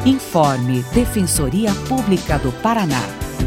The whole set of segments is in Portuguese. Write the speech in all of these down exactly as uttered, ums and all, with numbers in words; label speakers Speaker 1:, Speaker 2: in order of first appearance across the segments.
Speaker 1: Informe Defensoria Pública do Paraná.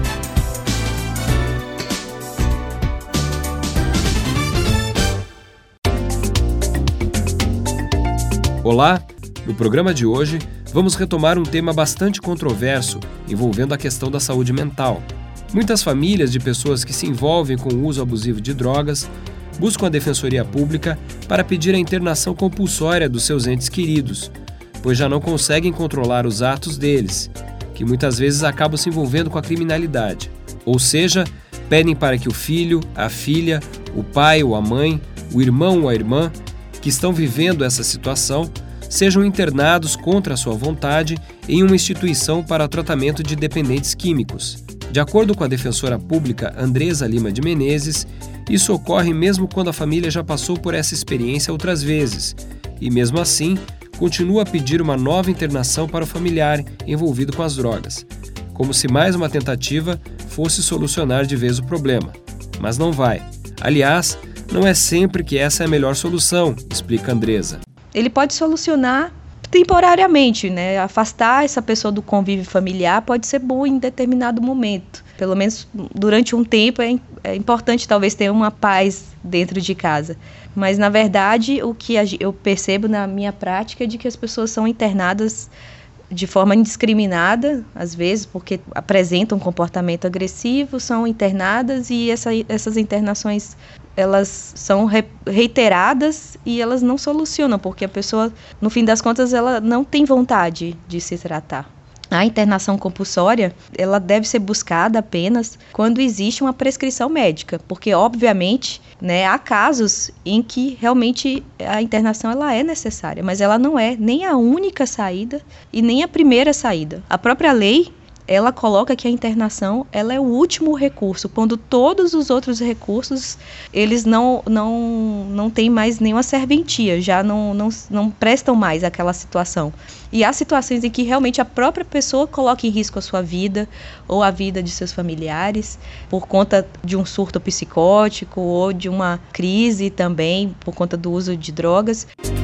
Speaker 2: Olá! No programa de hoje, vamos retomar um tema bastante controverso envolvendo a questão da saúde mental. Muitas famílias de pessoas que se envolvem com o uso abusivo de drogas buscam a Defensoria Pública para pedir a internação compulsória dos seus entes queridos, pois já não conseguem controlar os atos deles, que muitas vezes acabam se envolvendo com a criminalidade. Ou seja, pedem para que o filho, a filha, o pai ou a mãe, o irmão ou a irmã que estão vivendo essa situação sejam internados contra a sua vontade em uma instituição para tratamento de dependentes químicos. De acordo com a defensora pública Andresa Lima de Menezes, isso ocorre mesmo quando a família já passou por essa experiência outras vezes e, mesmo assim, continua a pedir uma nova internação para o familiar envolvido com as drogas, como se mais uma tentativa fosse solucionar de vez o problema. Mas não vai. Aliás, não é sempre que essa é a melhor solução, explica Andresa.
Speaker 3: Ele pode solucionar temporariamente, né? Afastar essa pessoa do convívio familiar pode ser bom em determinado momento. Pelo menos durante um tempo é, é importante talvez ter uma paz dentro de casa. Mas, na verdade, o que eu percebo na minha prática é de que as pessoas são internadas de forma indiscriminada, às vezes, porque apresentam um comportamento agressivo, são internadas e essa, essas internações elas são re, reiteradas e elas não solucionam, porque a pessoa, no fim das contas, ela não tem vontade de se tratar. A internação compulsória, ela deve ser buscada apenas quando existe uma prescrição médica, porque, obviamente, né, há casos em que realmente a internação ela é necessária, mas ela não é nem a única saída e nem a primeira saída. A própria lei, ela coloca que a internação ela é o último recurso, quando todos os outros recursos eles não, não, não têm mais nenhuma serventia, já não, não, não prestam mais àquela situação. E há situações em que realmente a própria pessoa coloca em risco a sua vida ou a vida de seus familiares por conta de um surto psicótico ou de uma crise também por conta do uso de drogas.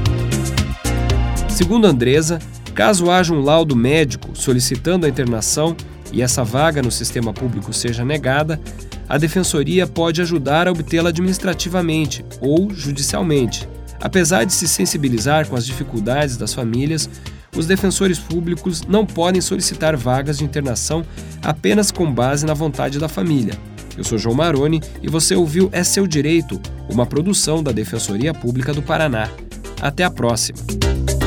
Speaker 2: Segundo Andresa, caso haja um laudo médico solicitando a internação e essa vaga no sistema público seja negada, a Defensoria pode ajudar a obtê-la administrativamente ou judicialmente. Apesar de se sensibilizar com as dificuldades das famílias, os defensores públicos não podem solicitar vagas de internação apenas com base na vontade da família. Eu sou João Maroni e você ouviu É Seu Direito, uma produção da Defensoria Pública do Paraná. Até a próxima!